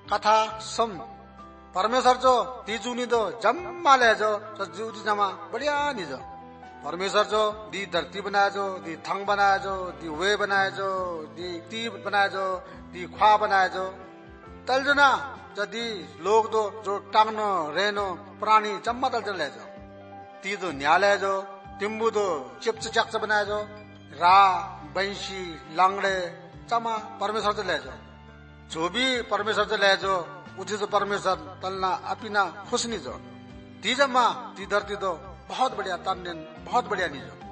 कथा सम परमेश्वर जो दी जुनी दो जम्मा ले जो जुदी जमा बढ़िया नहीं जो परमेश्वर जो दी धरती बनाया जो दी थंग बनाया जो दी वे बनाया जो दी ती बनाया जो दी ख्वा बनाया जो तल जो ना जदी लोग दो जो टांगनो रेनो प्राणी जम्मा तल जो ले जो ती दो न्याले जो तिम्बू दो चिप्स चक्स बनाया जो रा बैंशी लांगड़े जमा परमेश्वर जो ले जो भी परमेश्वर जो ले जो उठी जो परमेश्वर तलना अपिना खुश नहीं जो ती जमा ती धरती दो बहुत बढ़िया तान बहुत बढ़िया नहीं जो